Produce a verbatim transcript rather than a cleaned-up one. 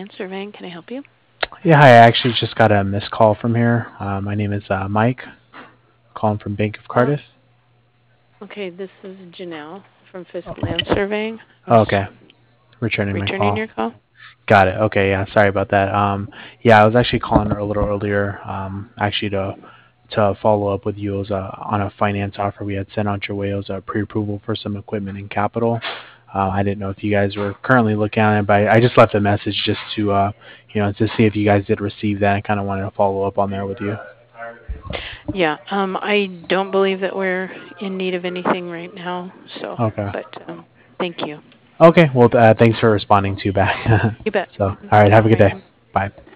Land Surveying. Can I help you? Yeah, hi. I actually just got a missed call from here. Uh, my name is uh, Mike, calling from Bank of Oh, Cardiff. okay. This is Janelle from Fisk Land Surveying. I'm Oh, just okay, returning my returning call. your call. Got it. Okay, yeah. Sorry about that. Um, yeah, I was actually calling a little earlier. Um, actually to to follow up with you. It was uh, on a finance offer we had sent out your way. It was a pre-approval for some equipment and capital. Uh, I didn't know if you guys were currently looking at it, but I, I just left a message just to uh, you know, to see if you guys did receive that. I kind of wanted to follow up on there with you. Yeah. Um, I don't believe that we're in need of anything right now. So, Okay. but um, thank you. Okay. Well, uh, thanks for responding to back. You bet. So, all Mhm. right. Have a All good right. day. Bye.